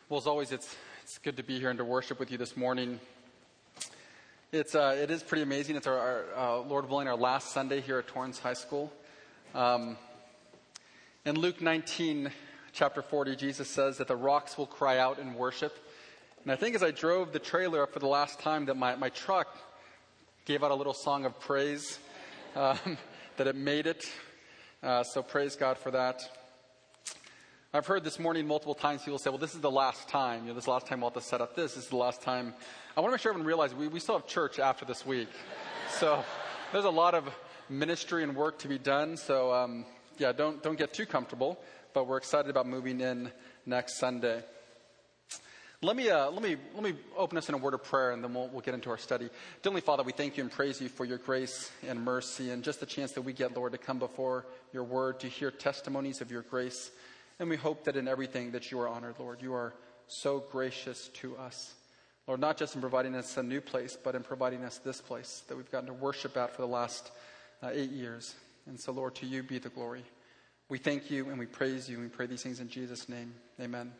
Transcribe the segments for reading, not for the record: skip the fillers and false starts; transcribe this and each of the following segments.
Well, as always, it's good to be here and to worship with you this morning. It is pretty amazing. It's our Lord willing, our last Sunday here at Torrance High School. In Luke 19, chapter 40, Jesus says that the rocks will cry out in worship. And I think as I drove the trailer up for the last time that my truck gave out a little song of praise, that it made it. So praise God for that. I've heard this morning multiple times people say, well, this is the last time. This is the last time we'll have to set up this. This is the last time. I want to make sure everyone realizes we still have church after this week. So there's a lot of ministry and work to be done. So, don't get too comfortable. But we're excited about moving in next Sunday. Let me open us in a word of prayer, and then we'll get into our study. Heavenly Father, we thank you and praise you for your grace and mercy and just the chance that we get, Lord, to come before your word, to hear testimonies of your grace. And we hope that in everything that you are honored, Lord. You are so gracious to us. Lord, not just in providing us a new place, but in providing us this place that we've gotten to worship at for the last 8 years. And so, Lord, to you be the glory. We thank you and we praise you and we pray these things in Jesus' name. Amen.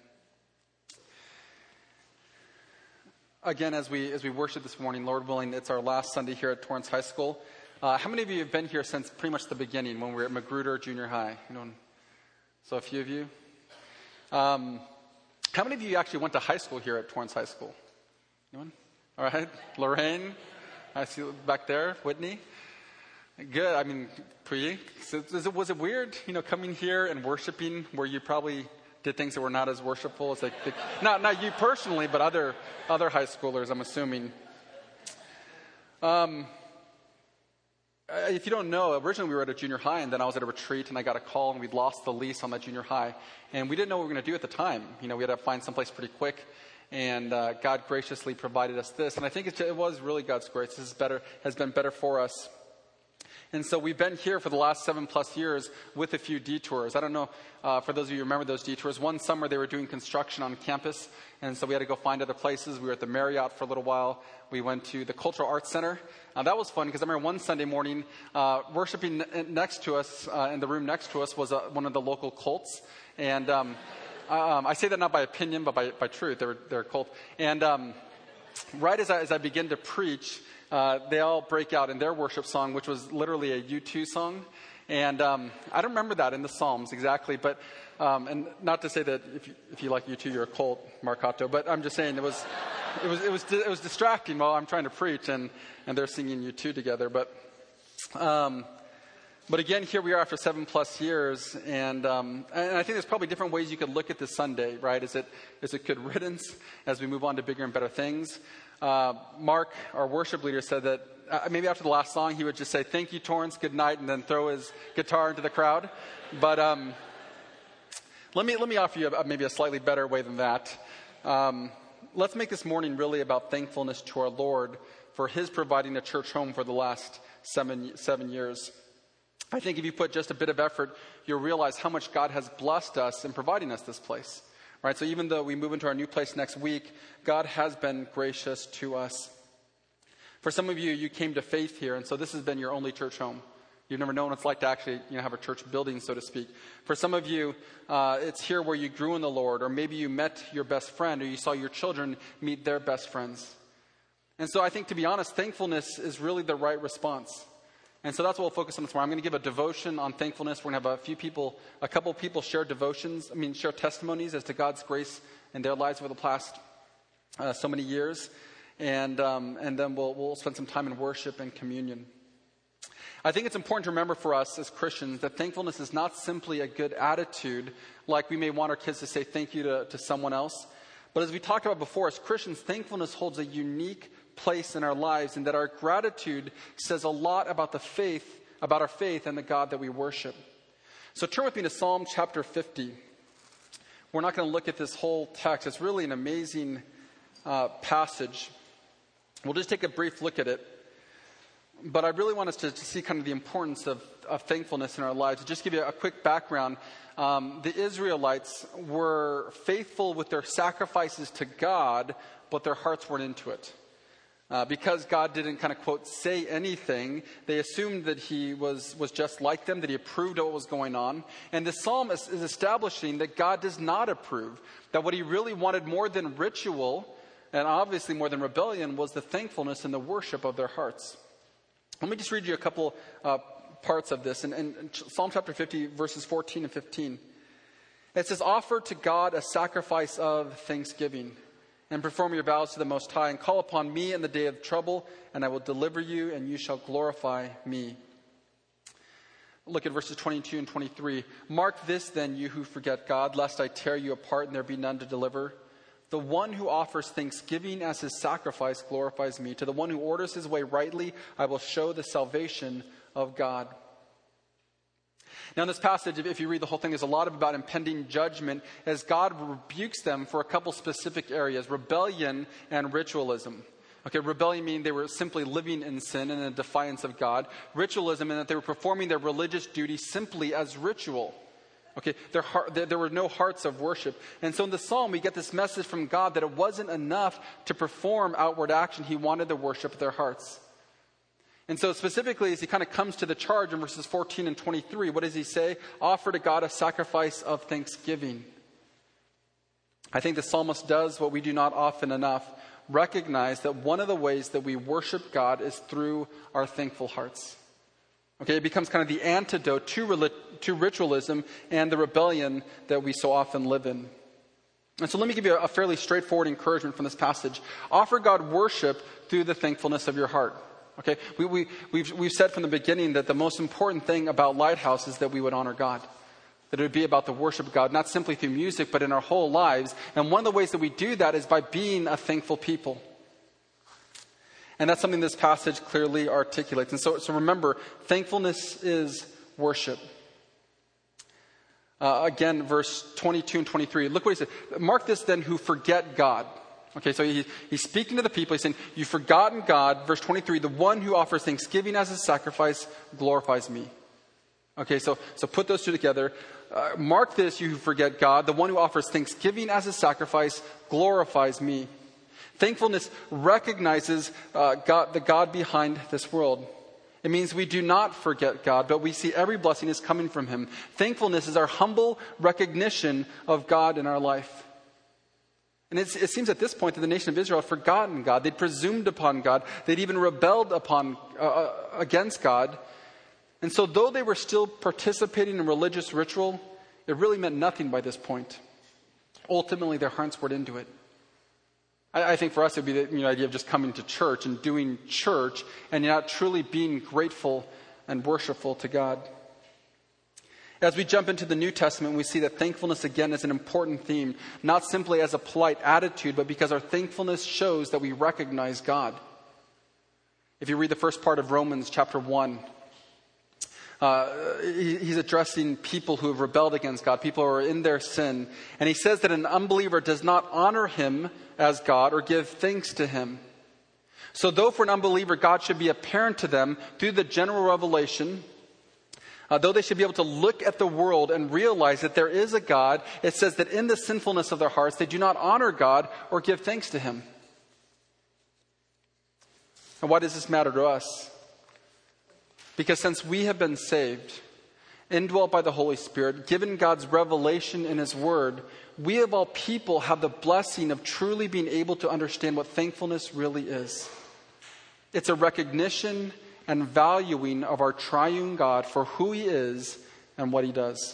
Again, as we worship this morning, Lord willing, it's our last Sunday here at Torrance High School. How many of you have been here since pretty much the beginning when we were at Magruder Junior High? So a few of you. How many of you actually went to high school here at Torrance High School? Anyone? All right. Lorraine, I see you back there. Whitney. Good. I mean, Pri. Was it weird, coming here and worshiping where you probably did things that were not as worshipful as not you personally, but other high schoolers, I'm assuming. If you don't know, originally we were at a junior high, and then I was at a retreat, and I got a call, and we'd lost the lease on that junior high. And we didn't know what we were going to do at the time. We had to find someplace pretty quick, and God graciously provided us this. And I think it was really God's grace. This has been better for us. And so we've been here for the last 7+ years with a few detours. I don't know, for those of you who remember those detours, one summer they were doing construction on campus, and so we had to go find other places. We were at the Marriott for a little while. We went to the Cultural Arts Center. That was fun because I remember one Sunday morning, worshiping next to us, in the room next to us, was one of the local cults. And I say that not by opinion, but by truth. They're a cult. And right as I begin to preach, they all break out in their worship song, which was literally a U2 song. And I don't remember that in the Psalms exactly, but and not to say that if you like U2, you're a cult, Marcato, but I'm just saying it was distracting while I'm trying to preach, and they're singing U2 together. But again, here we are after 7+ years, and I think there's probably different ways you could look at this Sunday, right? Is it good riddance as we move on to bigger and better things? Mark, our worship leader, said that maybe after the last song, he would just say, "Thank you, Torrance, good night," and then throw his guitar into the crowd. But let me offer you maybe a slightly better way than that. Let's make this morning really about thankfulness to our Lord for his providing a church home for the last seven years. I think if you put just a bit of effort, you'll realize how much God has blessed us in providing us this place. Right? So even though we move into our new place next week, God has been gracious to us. For some of you came to faith here, and so this has been your only church home. You've never known what it's like to actually have a church building, so to speak. For some of you, it's here where you grew in the Lord, or maybe you met your best friend, or you saw your children meet their best friends. And so I think, to be honest, thankfulness is really the right response. And so that's what we'll focus on this morning. I'm going to give a devotion on thankfulness. We're going to have a couple people share share testimonies as to God's grace in their lives over the past so many years. And then we'll spend some time in worship and communion. I think it's important to remember for us as Christians that thankfulness is not simply a good attitude, like we may want our kids to say thank you to someone else. But as we talked about before, as Christians, thankfulness holds a unique place in our lives, and that our gratitude says a lot about our faith and the God that we worship. So turn with me to Psalm chapter 50. We're not going to look at this whole text. It's really an amazing passage. We'll just take a brief look at it. But I really want us to see kind of the importance of thankfulness in our lives. To just give you a quick background, the Israelites were faithful with their sacrifices to God, but their hearts weren't into it. Because God didn't kind of, quote, say anything, they assumed that he was just like them, that he approved of what was going on. And the psalm is establishing that God does not approve, that what he really wanted more than ritual, and obviously more than rebellion, was the thankfulness and the worship of their hearts. Let me just read you a couple parts of this. In Psalm chapter 50, verses 14 and 15, it says, "Offer to God a sacrifice of thanksgiving, and perform your vows to the Most High, and call upon me in the day of trouble, and I will deliver you, and you shall glorify me." Look at verses 22 and 23. "Mark this then, you who forget God, lest I tear you apart and there be none to deliver. The one who offers thanksgiving as his sacrifice glorifies me. To the one who orders his way rightly, I will show the salvation of God." Now in this passage, if you read the whole thing, there's a lot about impending judgment as God rebukes them for a couple specific areas: rebellion and ritualism. Okay, rebellion meaning they were simply living in sin and in defiance of God. Ritualism in that they were performing their religious duty simply as ritual. Okay, there were no hearts of worship. And so in the psalm, we get this message from God that it wasn't enough to perform outward action. He wanted the worship of their hearts. And so specifically, as he kind of comes to the charge in verses 14 and 23, what does he say? Offer to God a sacrifice of thanksgiving. I think the psalmist does what we do not often enough: recognize that one of the ways that we worship God is through our thankful hearts. Okay, it becomes kind of the antidote to ritualism and the rebellion that we so often live in. And so let me give you a fairly straightforward encouragement from this passage. Offer God worship through the thankfulness of your heart. Okay, we've said from the beginning that the most important thing about Lighthouse is that we would honor God. That it would be about the worship of God, not simply through music, but in our whole lives. And one of the ways that we do that is by being a thankful people. And that's something this passage clearly articulates. And so remember, thankfulness is worship. Again, verse 22 and 23. Look what he said. "Mark this then who forget God." Okay, so he's speaking to the people. He's saying, "You've forgotten God." Verse 23, "The one who offers thanksgiving as a sacrifice glorifies me." Okay, so put those two together. "Mark this, you who forget God. The one who offers thanksgiving as a sacrifice glorifies me." Thankfulness recognizes the God behind this world. It means we do not forget God, but we see every blessing is coming from him. Thankfulness is our humble recognition of God in our life. And it seems at this point that the nation of Israel had forgotten God. They'd presumed upon God. They'd even rebelled against God. And so though they were still participating in religious ritual, it really meant nothing by this point. Ultimately, their hearts weren't into it. I think for us it would be the idea of just coming to church and doing church and not truly being grateful and worshipful to God. As we jump into the New Testament, we see that thankfulness again is an important theme, not simply as a polite attitude, but because our thankfulness shows that we recognize God. If you read the first part of Romans chapter 1, he's addressing people who have rebelled against God, people who are in their sin. And he says that an unbeliever does not honor him as God or give thanks to him. So though for an unbeliever God should be apparent to them through the general revelation, though they should be able to look at the world and realize that there is a God, it says that in the sinfulness of their hearts, they do not honor God or give thanks to him. And why does this matter to us? Because since we have been saved, indwelt by the Holy Spirit, given God's revelation in his word, we of all people have the blessing of truly being able to understand what thankfulness really is. It's a recognition and valuing of our triune God for who he is and what he does.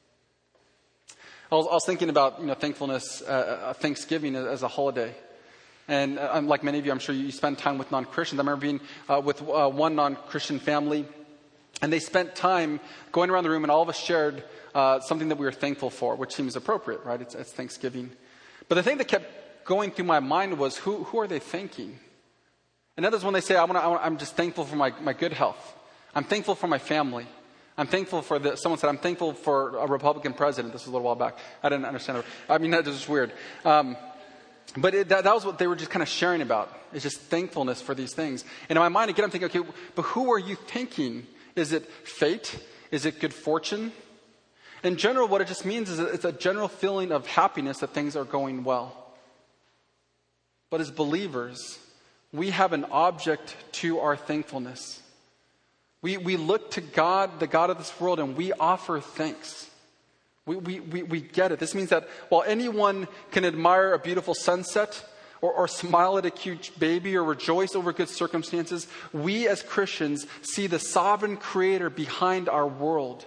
I was thinking about thankfulness, Thanksgiving as a holiday. And like many of you, I'm sure you spend time with non-Christians. I remember being with one non-Christian family, and they spent time going around the room, and all of us shared something that we were thankful for, which seems appropriate, right? It's Thanksgiving. But the thing that kept going through my mind was, who are they thanking? And others, when they say, I'm just thankful for my good health. I'm thankful for my family. I'm thankful for someone said, I'm thankful for a Republican president. This was a little while back. I didn't understand it. I mean, that was just weird. But that was what they were just kind of sharing about. It's just thankfulness for these things. And in my mind, again, I'm thinking, okay, but who are you thanking? Is it fate? Is it good fortune? In general, what it just means is it's a general feeling of happiness that things are going well. But as believers, we have an object to our thankfulness. We look to God, the God of this world, and we offer thanks. We get it. This means that while anyone can admire a beautiful sunset or smile at a cute baby or rejoice over good circumstances, we as Christians see the sovereign creator behind our world.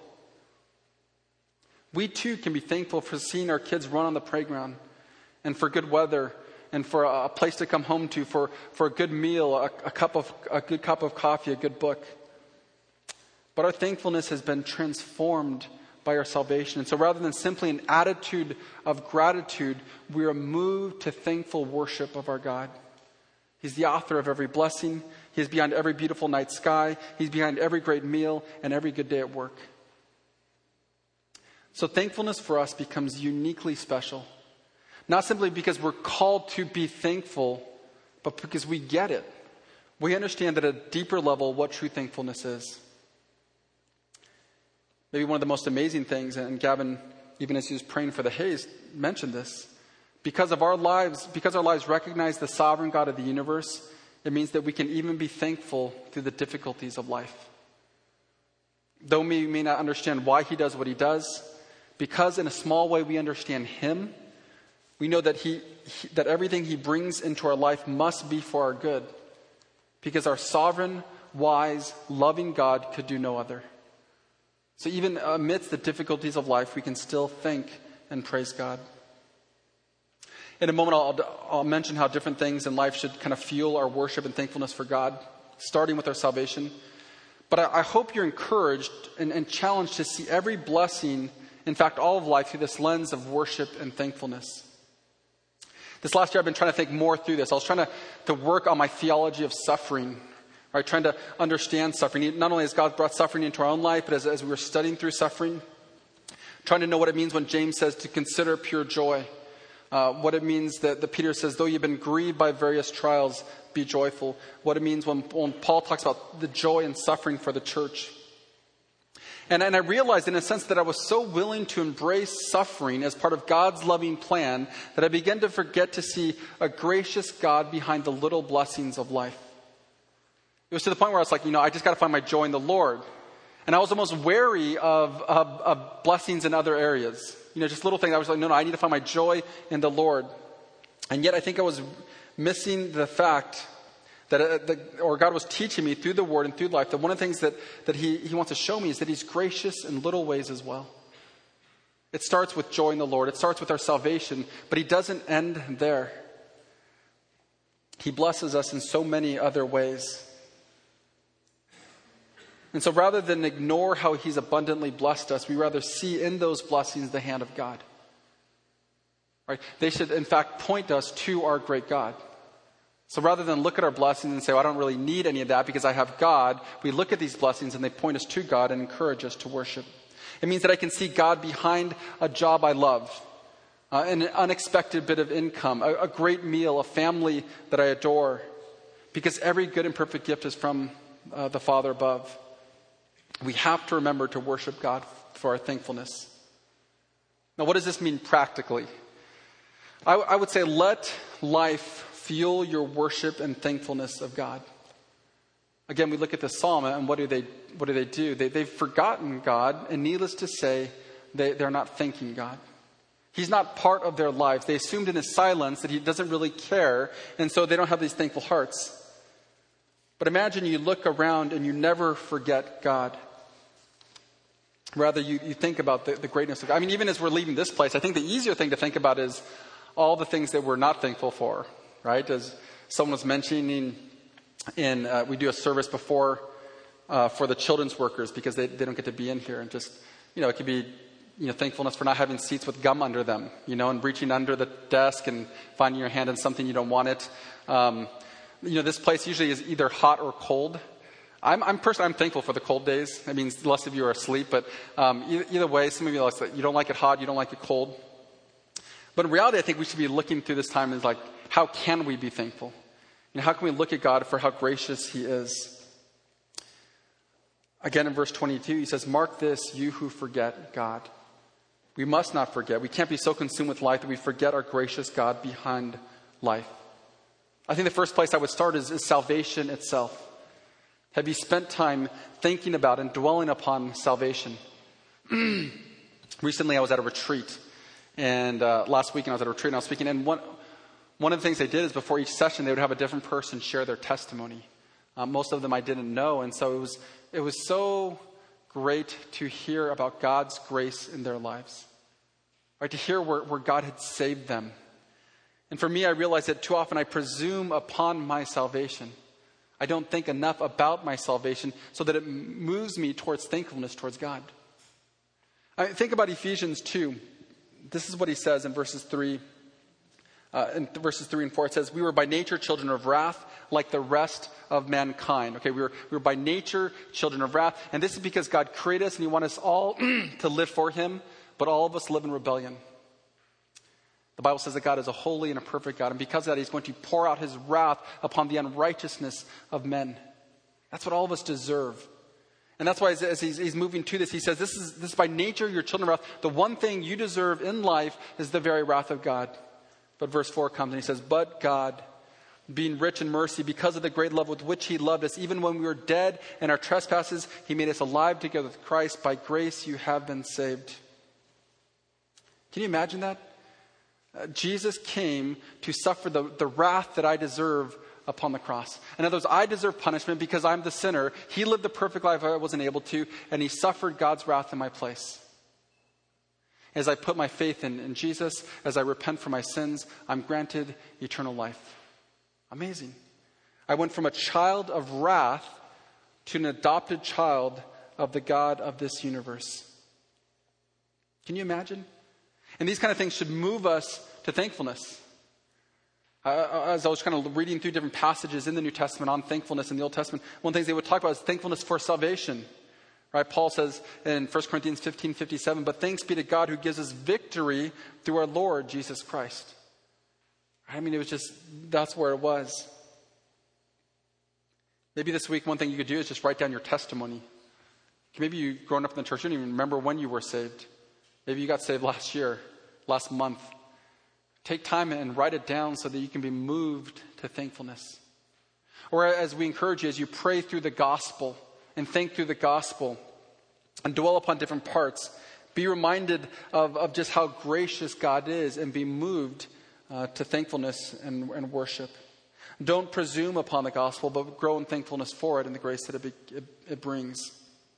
We too can be thankful for seeing our kids run on the playground and for good weather and for a place to come home to, for a good meal, a good cup of coffee, a good book. But our thankfulness has been transformed by our salvation. And so rather than simply an attitude of gratitude, we are moved to thankful worship of our God. He's the author of every blessing. He's behind every beautiful night sky. He's behind every great meal and every good day at work. So thankfulness for us becomes uniquely special. Not simply because we're called to be thankful, but because we get it. We understand at a deeper level what true thankfulness is. Maybe one of the most amazing things, and Gavin, even as he was praying for the haze, mentioned this. Because our lives recognize the sovereign God of the universe, it means that we can even be thankful through the difficulties of life. Though we may not understand why he does what he does, because in a small way we understand him, we know that that everything he brings into our life must be for our good. Because our sovereign, wise, loving God could do no other. So even amidst the difficulties of life, we can still thank and praise God. In a moment, I'll mention how different things in life should kind of fuel our worship and thankfulness for God, starting with our salvation. But I hope you're encouraged and challenged to see every blessing, in fact, all of life, through this lens of worship and thankfulness. This last year, I've been trying to think more through this. I was trying to work on my theology of suffering. Right, trying to understand suffering. Not only has God brought suffering into our own life, but as we were studying through suffering, trying to know what it means when James says to consider pure joy. What it means that Peter says, though you've been grieved by various trials, be joyful. What it means when Paul talks about the joy and suffering for the church. And I realized in a sense that I was so willing to embrace suffering as part of God's loving plan that I began to forget to see a gracious God behind the little blessings of life. It was to the point where I was like, I just got to find my joy in the Lord. And I was almost wary of blessings in other areas. Just little things. I was like, no, I need to find my joy in the Lord. And yet I think I was missing the fact or God was teaching me through the Word and through life that one of the things that he wants to show me is that he's gracious in little ways as well. It starts with joy in the Lord. It starts with our salvation. But he doesn't end there. He blesses us in so many other ways. And so rather than ignore how he's abundantly blessed us, we rather see in those blessings the hand of God. Right? They should, in fact, point us to our great God. So rather than look at our blessings and say, I don't really need any of that because I have God, we look at these blessings and they point us to God and encourage us to worship. It means that I can see God behind a job I love, an unexpected bit of income, a great meal, a family that I adore, because every good and perfect gift is from the Father above. We have to remember to worship God for our thankfulness. Now, what does this mean practically? I would say let life fuel your worship and thankfulness of God. Again, we look at the psalm and what do they do? They've forgotten God, and needless to say, they're not thanking God. He's not part of their lives. They assumed in his silence that he doesn't really care, and so they don't have these thankful hearts. But imagine you look around and you never forget God. Rather, you think about the greatness of God. I mean, even as we're leaving this place, I think the easier thing to think about is all the things that we're not thankful for, right? As someone was mentioning, we do a service before for the children's workers because they don't get to be in here. And just, it could be, thankfulness for not having seats with gum under them, and reaching under the desk and finding your hand in something you don't want it. This place usually is either hot or cold. I'm thankful for the cold days. I mean, less of you are asleep, but either way, some of you you don't like it hot, you don't like it cold. But in reality, I think we should be looking through this time as how can we be thankful? How can we look at God for how gracious he is? Again, in verse 22, he says, "Mark this, you who forget God." We must not forget. We can't be so consumed with life that we forget our gracious God behind life. I think the first place I would start is salvation itself. Have you spent time thinking about and dwelling upon salvation? Recently, I was at a retreat, and last weekend I was at a retreat and I was speaking, and one of the things they did is before each session, they would have a different person share their testimony. Most of them I didn't know, and so it was so great to hear about God's grace in their lives, right? To hear where God had saved them. And for me, I realized that too often I presume upon my salvation. I don't think enough about my salvation so that it moves me towards thankfulness towards God. Think about Ephesians 2. This is what he says in verses 3 and 4. It says, "We were by nature children of wrath, like the rest of mankind." Okay, we were by nature children of wrath. And this is because God created us and he wants us all to live for him, but all of us live in rebellion. The Bible says that God is a holy and a perfect God, and because of that, he's going to pour out his wrath upon the unrighteousness of men. That's what all of us deserve. And that's why as he's moving to this, he says, this is by nature your children of wrath. The one thing you deserve in life is the very wrath of God. But verse 4 comes and he says, "But God, being rich in mercy, because of the great love with which he loved us, even when we were dead in our trespasses, he made us alive together with Christ. By grace you have been saved." Can you imagine that? Jesus came to suffer the wrath that I deserve upon the cross. In other words, I deserve punishment because I'm the sinner. He lived the perfect life I wasn't able to, and he suffered God's wrath in my place. As I put my faith in Jesus, as I repent for my sins, I'm granted eternal life. Amazing. I went from a child of wrath to an adopted child of the God of this universe. Can you imagine? And these kind of things should move us to thankfulness. As I was kind of reading through different passages in the New Testament on thankfulness in the Old Testament, one of the things they would talk about is thankfulness for salvation. Right? Paul says in 1 Corinthians 15:57, "But thanks be to God who gives us victory through our Lord Jesus Christ." I mean, it was just, that's where it was. Maybe this week, one thing you could do is just write down your testimony. Maybe you growing up in the church, you don't even remember when you were saved. Maybe you got saved last year, last month. Take time and write it down so that you can be moved to thankfulness. Or as we encourage you, as you pray through the gospel and think through the gospel and dwell upon different parts, be reminded of just how gracious God is and be moved to thankfulness and worship. Don't presume upon the gospel, but grow in thankfulness for it and the grace that it brings.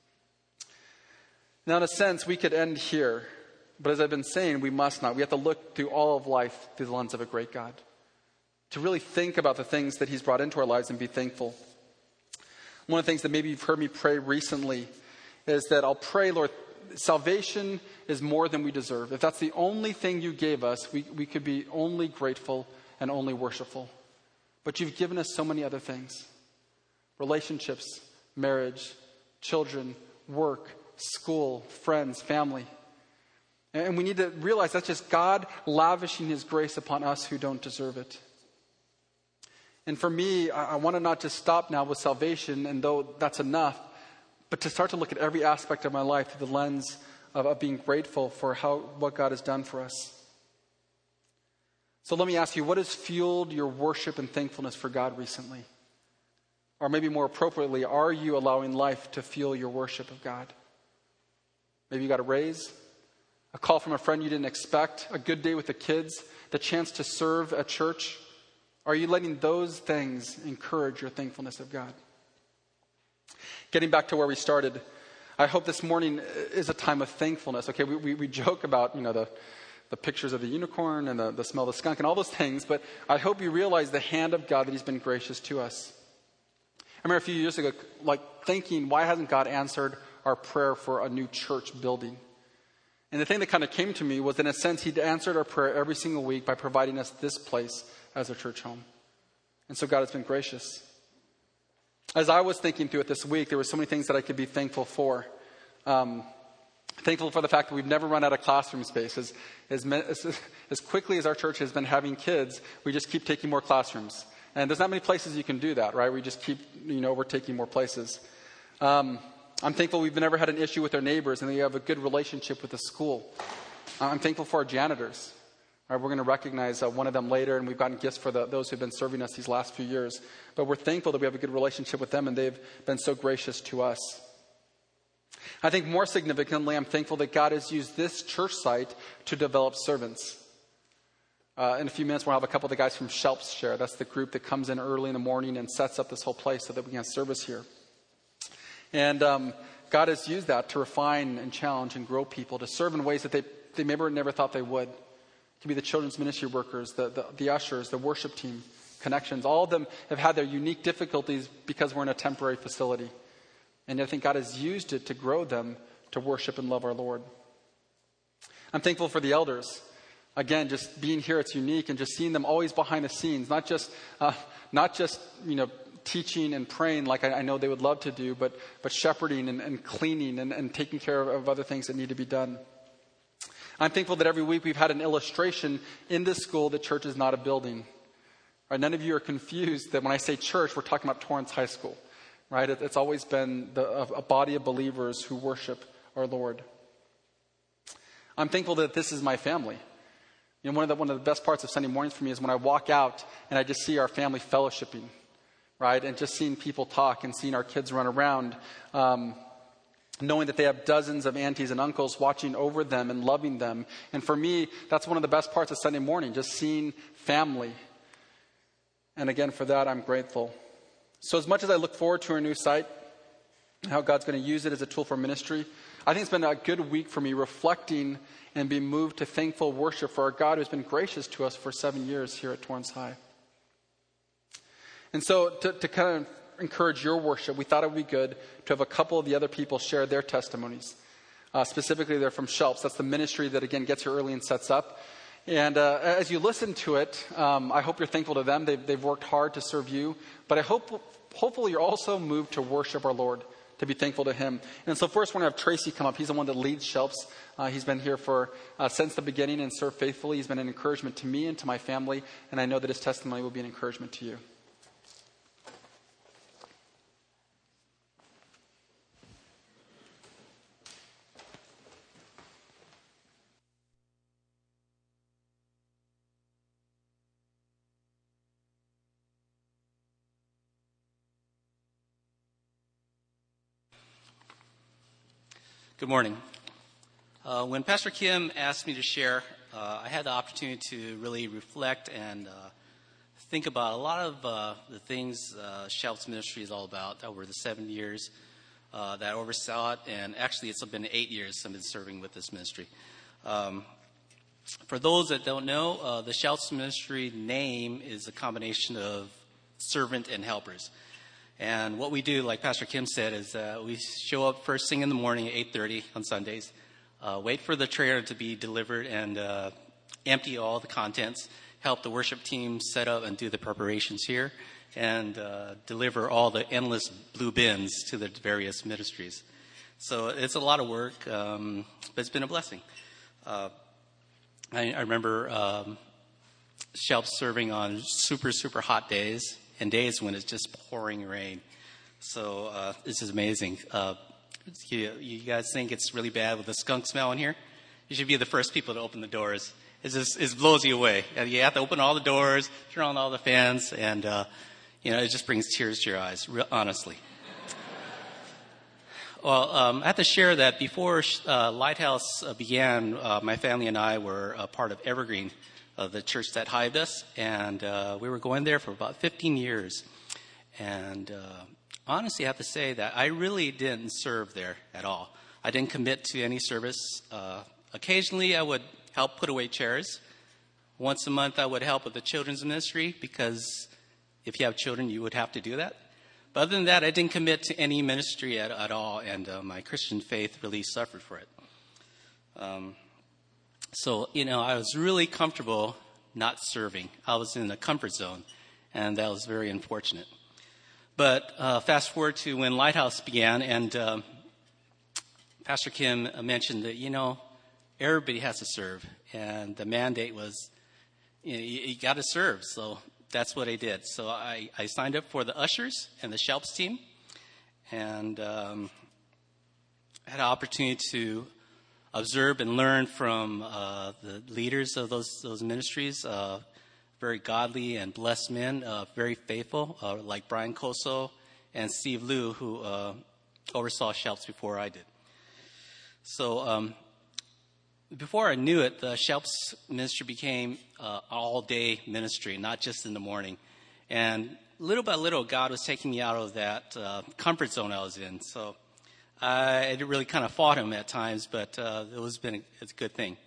Now, in a sense, we could end here. But as I've been saying, we must not. We have to look through all of life through the lens of a great God. To really think about the things that he's brought into our lives and be thankful. One of the things that maybe you've heard me pray recently is that I'll pray, Lord, salvation is more than we deserve. If that's the only thing you gave us, we could be only grateful and only worshipful. But you've given us so many other things. Relationships, marriage, children, work, school, friends, family. And we need to realize that's just God lavishing his grace upon us who don't deserve it. And for me, I want to not just stop now with salvation, and though that's enough, but to start to look at every aspect of my life through the lens of being grateful for what God has done for us. So let me ask you, what has fueled your worship and thankfulness for God recently? Or maybe more appropriately, are you allowing life to fuel your worship of God? Maybe you got a raise, a call from a friend you didn't expect, a good day with the kids, the chance to serve at church. Are you letting those things encourage your thankfulness of God? Getting back to where we started, I hope this morning is a time of thankfulness. Okay, we joke about, the pictures of the unicorn and the smell of the skunk and all those things, but I hope you realize the hand of God that he's been gracious to us. I remember a few years ago, thinking, why hasn't God answered our prayer for a new church building? And the thing that kind of came to me was, in a sense, he'd answered our prayer every single week by providing us this place as a church home. And so God has been gracious. As I was thinking through it this week, there were so many things that I could be thankful for. Thankful for the fact that we've never run out of classroom space. As quickly as our church has been having kids, we just keep taking more classrooms. And there's not many places you can do that, right? We just keep, we're taking more places. I'm thankful we've never had an issue with our neighbors and we have a good relationship with the school. I'm thankful for our janitors. All right, we're going to recognize one of them later, and we've gotten gifts for those who've been serving us these last few years. But we're thankful that we have a good relationship with them, and they've been so gracious to us. I think more significantly, I'm thankful that God has used this church site to develop servants. In a few minutes, we'll have a couple of the guys from Shelps share. That's the group that comes in early in the morning and sets up this whole place so that we can have service here. And God has used that to refine and challenge and grow people to serve in ways that they maybe never thought they would. It can be the children's ministry workers, the ushers, the worship team, connections. All of them have had their unique difficulties because we're in a temporary facility. And I think God has used it to grow them to worship and love our Lord. I'm thankful for the elders. Again, just being here, it's unique, and just seeing them always behind the scenes, not just teaching and praying like I know they would love to do, but shepherding and cleaning and taking care of other things that need to be done. I'm thankful that every week we've had an illustration in this school that church is not a building. Right? None of you are confused that when I say church, we're talking about Torrance High School. Right? It's always been a body of believers who worship our Lord. I'm thankful that this is my family. You know, one of the best parts of Sunday mornings for me is when I walk out and I just see our family fellowshipping, right? And just seeing people talk and seeing our kids run around, knowing that they have dozens of aunties and uncles watching over them and loving them. And for me, that's one of the best parts of Sunday morning, just seeing family. And again, for that, I'm grateful. So as much as I look forward to our new site, how God's going to use it as a tool for ministry, I think it's been a good week for me reflecting and being moved to thankful worship for our God who's been gracious to us for 7 years here at Torrance High. And so to kind of encourage your worship, we thought it would be good to have a couple of the other people share their testimonies. Specifically, they're from Shelps. That's the ministry that, again, gets here early and sets up. And as you listen to it, I hope you're thankful to them. They've worked hard to serve you. But I hopefully you're also moved to worship our Lord, to be thankful to Him. And so first, we're going to have Tracy come up. He's the one that leads Shelps. He's been here since the beginning and served faithfully. He's been an encouragement to me and to my family. And I know that his testimony will be an encouragement to you. Good morning. When Pastor Kim asked me to share, I had the opportunity to really reflect and think about a lot of the things Shelps Ministry is all about over the 7 years that I oversaw it. And actually, it's been 8 years I've been serving with this ministry. For those that don't know, the Shelps Ministry name is a combination of servant and helpers. And what we do, like Pastor Kim said, is we show up first thing in the morning at 8:30 on Sundays, wait for the trailer to be delivered and empty all the contents, help the worship team set up and do the preparations here, and deliver all the endless blue bins to the various ministries. So it's a lot of work, but it's been a blessing. I remember Shelps serving on super, super hot days, and days when it's just pouring rain. So this is amazing. You guys think it's really bad with the skunk smell in here? You should be the first people to open the doors. It blows you away. You have to open all the doors, turn on all the fans, and it just brings tears to your eyes, honestly. Well, I have to share that before Lighthouse began, my family and I were a part of Evergreen, the church that hived us, and we were going there for about 15 years. And honestly, I have to say that I really didn't serve there at all. I didn't commit to any service. Occasionally, I would help put away chairs. Once a month, I would help with the children's ministry, because if you have children, you would have to do that. But other than that, I didn't commit to any ministry at all, and my Christian faith really suffered for it. So, I was really comfortable not serving. I was in a comfort zone, and that was very unfortunate. But fast forward to when Lighthouse began, and Pastor Kim mentioned that, everybody has to serve. And the mandate was, you got to serve. So that's what I did. So I signed up for the ushers and the Shelps team, and had an opportunity to observed and learned from the leaders of those ministries, very godly and blessed men, very faithful, like Brian Koso and Steve Liu, who oversaw Shelps before I did. So before I knew it, the Shelps ministry became all-day ministry, not just in the morning. And little by little, God was taking me out of that comfort zone I was in. So I really kind of fought him at times, but it's a good thing.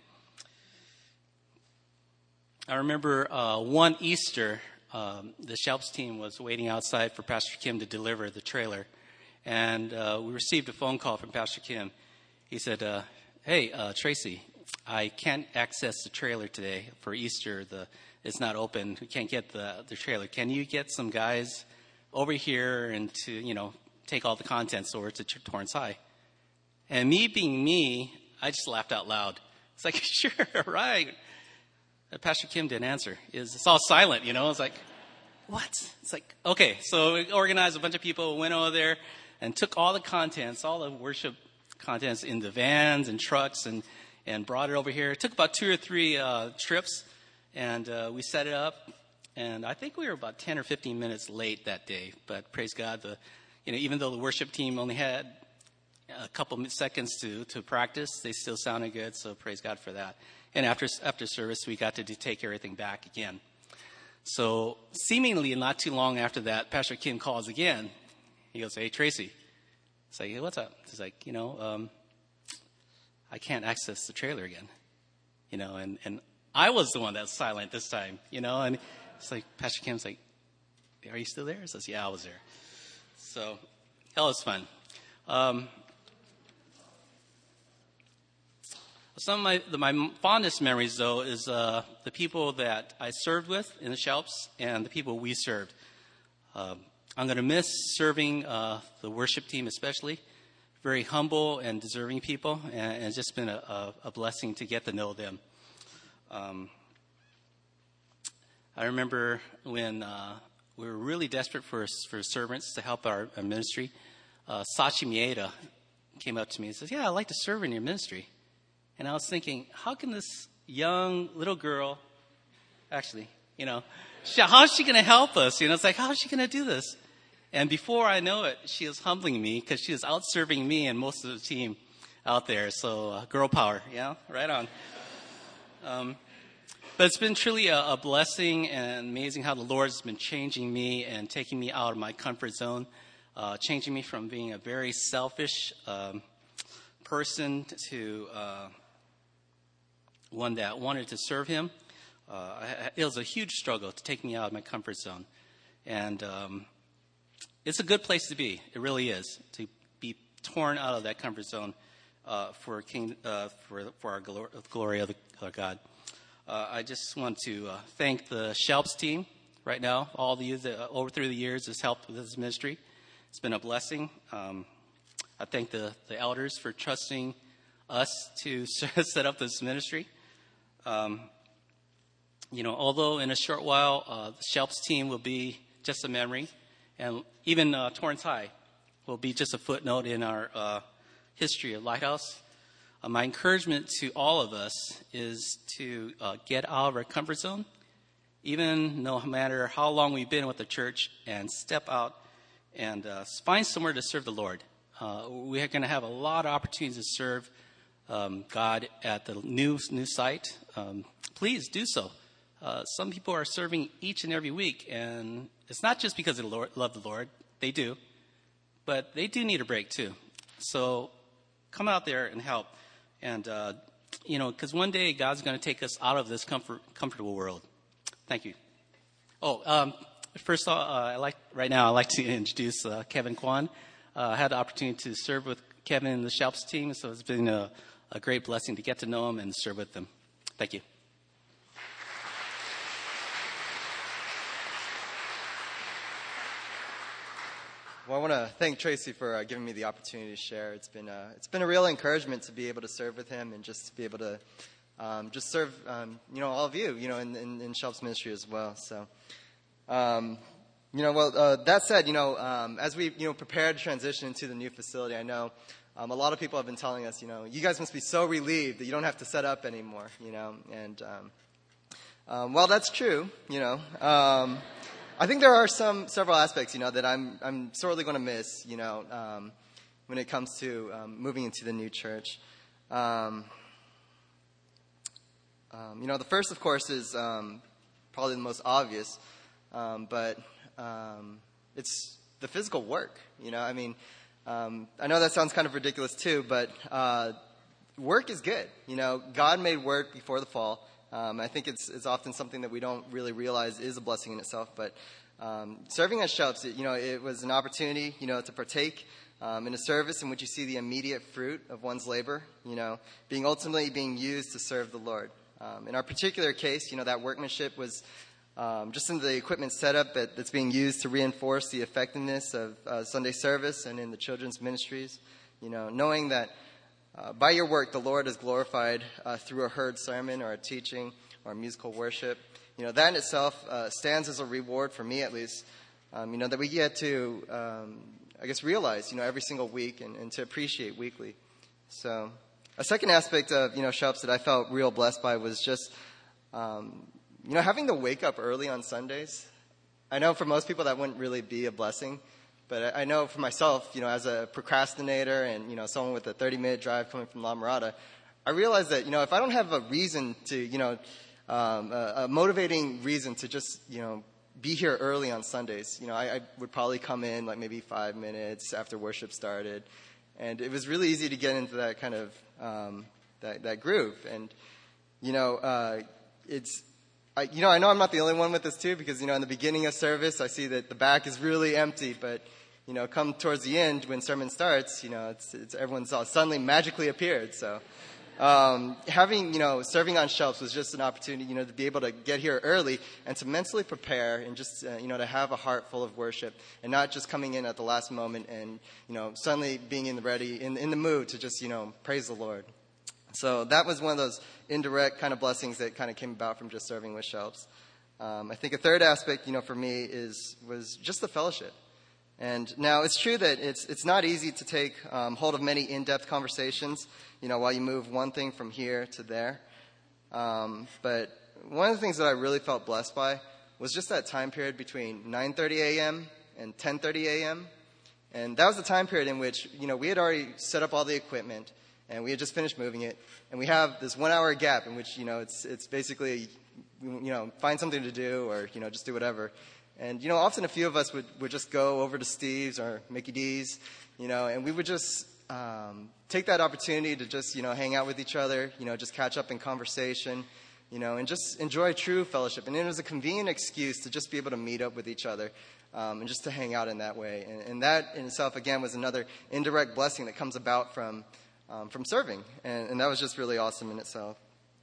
I remember one Easter, the Shelps team was waiting outside for Pastor Kim to deliver the trailer. And we received a phone call from Pastor Kim. He said, hey, Tracy, I can't access the trailer today for Easter. It's not open. We can't get the trailer. Can you get some guys over here and to, take all the contents over to Torrance High? And me being me, I just laughed out loud. It's like, sure, right. Pastor Kim didn't answer. It's all silent, It's like, what? It's like, okay. So we organized a bunch of people, went over there, and took all the contents, all the worship contents in the vans and trucks and brought it over here. It took about 2 or 3 trips, and we set it up. And I think we were about 10 or 15 minutes late that day. But praise God, even though the worship team only had a couple seconds to practice, they still sounded good. So praise God for that. And after service, we got to take everything back again. So seemingly not too long after that, Pastor Kim calls again. He goes, hey, Tracy. It's like, hey, what's up? He's like, I can't access the trailer again. And I was the one that's silent this time, and it's like, Pastor Kim's like, are you still there? He says, yeah, I was there. So that was fun. Some of my fondest memories, though, is the people that I served with in the Shelps and the people we served. I'm going to miss serving the worship team especially. Very humble and deserving people, and it's just been a blessing to get to know them. I remember when we were really desperate for servants to help our ministry. Sachi Mieda came up to me and says, yeah, I'd like to serve in your ministry. And I was thinking, how can this young little girl, actually, how is she going to help us? It's like, how is she going to do this? And before I know it, she was humbling me because she was out serving me and most of the team out there. So girl power, right on. But it's been truly a blessing and amazing how the Lord has been changing me and taking me out of my comfort zone, changing me from being a very selfish person to one that wanted to serve him. It was a huge struggle to take me out of my comfort zone. And it's a good place to be. It really is, to be torn out of that comfort zone for our glory of our God. I just want to thank the Shelps team right now. All the youth over through the years has helped with this ministry. It's been a blessing. I thank the elders for trusting us to set up this ministry. Although in a short while the Shelps team will be just a memory, and even Torrance High will be just a footnote in our history of Lighthouse. My encouragement to all of us is to get out of our comfort zone, even no matter how long we've been with the church, and step out and find somewhere to serve the Lord. We're going to have a lot of opportunities to serve God at the new site. Please do so. Some people are serving each and every week, and it's not just because they love the Lord. They do. But they do need a break, too. So come out there and help. And, because one day God's going to take us out of this comfortable world. Thank you. First of all, I'd like to introduce Kevin Kwan. I had the opportunity to serve with Kevin and the Shelps team, so it's been a great blessing to get to know him and serve with them. Thank you. Well, I want to thank Tracy for giving me the opportunity to share. It's been a real encouragement to be able to serve with him and just to be able to just serve all of you in Shelps ministry as well. So that said, as we prepare to transition into the new facility, I know a lot of people have been telling us, you guys must be so relieved that you don't have to set up anymore, and well, that's true, I think there are several aspects, that I'm sorely going to miss, when it comes to moving into the new church. The first, of course, is probably the most obvious, but it's the physical work. I know that sounds kind of ridiculous too, but work is good. God made work before the fall. I think it's often something that we don't really realize is a blessing in itself. But serving at Shelps, it was an opportunity, to partake in a service in which you see the immediate fruit of one's labor, ultimately being used to serve the Lord. In our particular case, that workmanship was just in the equipment setup that's being used to reinforce the effectiveness of Sunday service and in the children's ministries. Knowing that by your work, the Lord is glorified through a heard sermon or a teaching or musical worship. That in itself stands as a reward for me, at least. That we get to, realize, every single week and to appreciate weekly. So a second aspect of, Shelps that I felt real blessed by was just, having to wake up early on Sundays. I know for most people that wouldn't really be a blessing. But I know for myself, as a procrastinator and, someone with a 30-minute drive coming from La Mirada, I realized that, if I don't have a reason to, a motivating reason to just, be here early on Sundays, I would probably come in like maybe 5 minutes after worship started. And it was really easy to get into that kind of, that groove. And, I know I'm not the only one with this too, because, in the beginning of service, I see that the back is really empty, but, come towards the end when sermon starts, it's everyone's all suddenly magically appeared. So, having, serving on Shelps was just an opportunity, to be able to get here early and to mentally prepare and just, to have a heart full of worship and not just coming in at the last moment and, suddenly being in the mood to just, praise the Lord. So that was one of those indirect kind of blessings that kind of came about from just serving with Shelps. I think a third aspect, for me was just the fellowship. And now it's true that it's not easy to take hold of many in-depth conversations, while you move one thing from here to there. But one of the things that I really felt blessed by was just that time period between 9:30 a.m. and 10:30 a.m. And that was the time period in which, we had already set up all the equipment and we had just finished moving it. And we have this 1 hour gap in which, it's basically, find something to do or, just do whatever. And, often a few of us would just go over to Steve's or Mickey D's, and we would just take that opportunity to just, hang out with each other, just catch up in conversation, and just enjoy true fellowship. And it was a convenient excuse to just be able to meet up with each other and just to hang out in that way. And that in itself, again, was another indirect blessing that comes about from serving. And that was just really awesome in itself.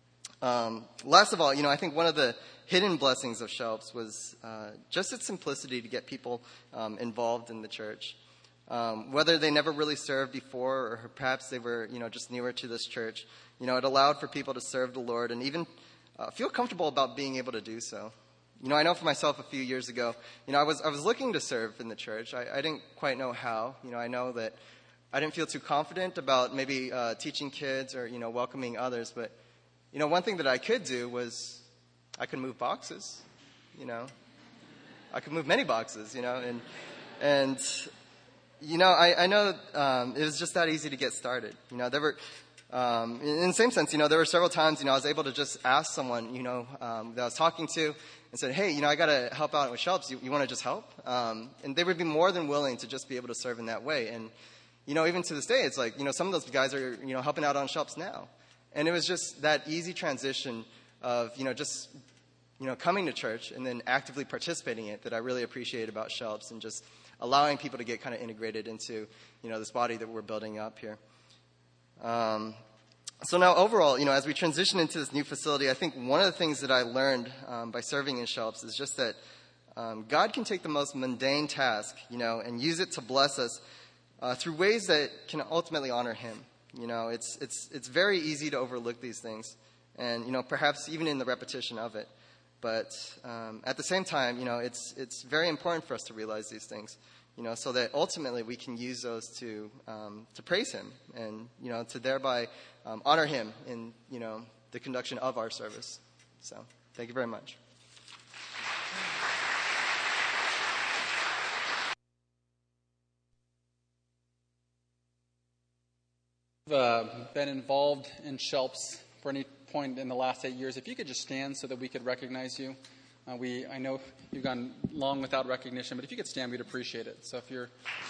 Last of all, I think one of the hidden blessings of Shelps was just its simplicity to get people involved in the church. Whether they never really served before or perhaps they were, just newer to this church, it allowed for people to serve the Lord and even feel comfortable about being able to do so. I know for myself a few years ago, I was looking to serve in the church. I didn't quite know how. I know that I didn't feel too confident about maybe teaching kids or, welcoming others. But, one thing that I could do was I could move boxes, I could move many boxes, and I know it was just that easy to get started. There were, in the same sense, there were several times, I was able to just ask someone, that I was talking to and said, hey, I got to help out with Shelps. You want to just help? And they would be more than willing to just be able to serve in that way. And, even to this day, it's like, some of those guys are, helping out on Shelps now. And it was just that easy transition of, just, coming to church and then actively participating in it that I really appreciate about Shelps and just allowing people to get kind of integrated into, this body that we're building up here. So now overall, as we transition into this new facility, I think one of the things that I learned by serving in Shelps is just that God can take the most mundane task, and use it to bless us through ways that can ultimately honor Him. It's very easy to overlook these things, and perhaps even in the repetition of it. But at the same time, it's very important for us to realize these things. so that ultimately we can use those to praise him and, to thereby honor him in, the conduction of our service. So thank you very much. Been involved in Shelps for any point in the last 8 years. If you could just stand so that we could recognize you. I know you've gone long without recognition, but if you could stand, we'd appreciate it. So if you're...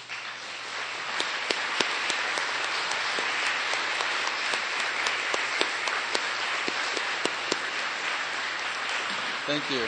Thank you.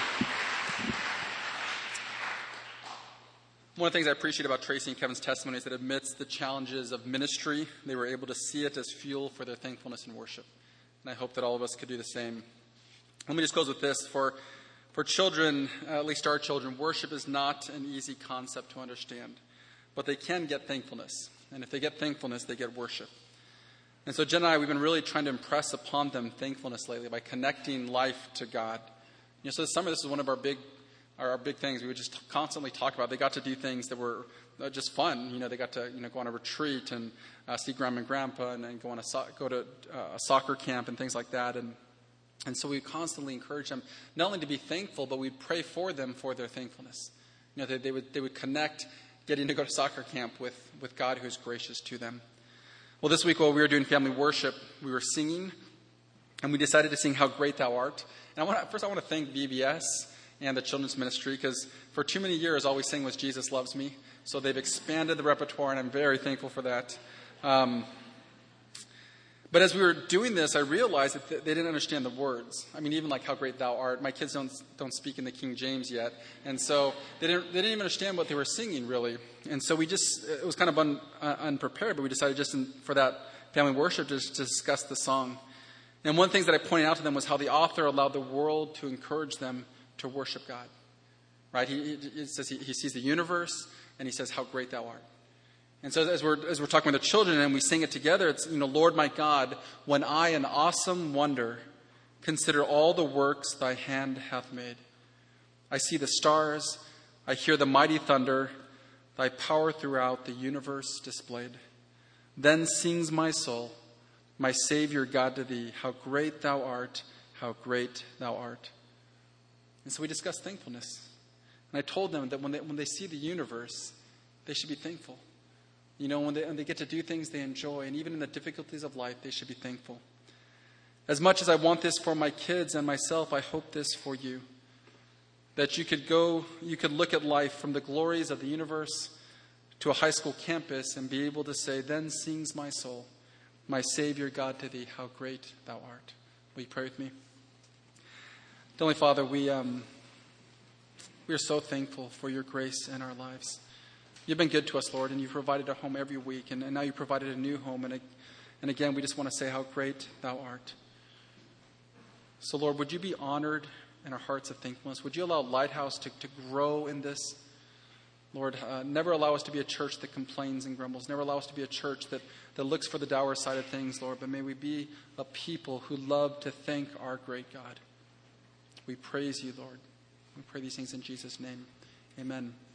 One of the things I appreciate about Tracy and Kevin's testimony is that amidst the challenges of ministry, they were able to see it as fuel for their thankfulness and worship. And I hope that all of us could do the same. Let me just close with this. For children, at least our children, worship is not an easy concept to understand. But they can get thankfulness. And if they get thankfulness, they get worship. And so Jen and I, we've been really trying to impress upon them thankfulness lately by connecting life to God. So this summer, this is one of our big things we would just constantly talk about. They got to do things that were just fun. They got to go on a retreat and see Grandma and Grandpa and then go to a soccer camp and things like that. And so we constantly encourage them not only to be thankful, but we'd pray for them for their thankfulness. They would connect getting to go to soccer camp with God who is gracious to them. Well, this week while we were doing family worship, we were singing, and we decided to sing How Great Thou Art. And first I want to thank VBS and the children's ministry, because for too many years all we sang was Jesus Loves Me. So they've expanded the repertoire, and I'm very thankful for that. But as we were doing this, I realized that they didn't understand the words. I mean, even like How Great Thou Art. My kids don't speak in the King James yet. And so they didn't even understand what they were singing, really. And so it was kind of unprepared, but we decided for that family worship to discuss the song. And one of the things that I pointed out to them was how the author allowed the world to encourage them to worship God. Right? He says he sees the universe, and he says, How great thou art. And so as we're talking with the children and we sing it together, it's, Lord my God, when I in awesome wonder consider all the works thy hand hath made. I see the stars, I hear the mighty thunder, thy power throughout the universe displayed. Then sings my soul, my Savior God, to thee, how great thou art, how great thou art. And so we discussed thankfulness. And I told them that when they see the universe, they should be thankful. When they get to do things they enjoy, and even in the difficulties of life, they should be thankful. As much as I want this for my kids and myself, I hope this for you. That you could look at life from the glories of the universe to a high school campus and be able to say, then sings my soul, my Savior God, to thee, how great thou art. Will you pray with me? Heavenly Father, we are so thankful for your grace in our lives. You've been good to us, Lord, and you've provided a home every week, and now you've provided a new home. And again, we just want to say how great thou art. So, Lord, would you be honored in our hearts of thankfulness? Would you allow Lighthouse to grow in this? Lord, never allow us to be a church that complains and grumbles. Never allow us to be a church that looks for the dour side of things, Lord. But may we be a people who love to thank our great God. We praise you, Lord. We pray these things in Jesus' name. Amen.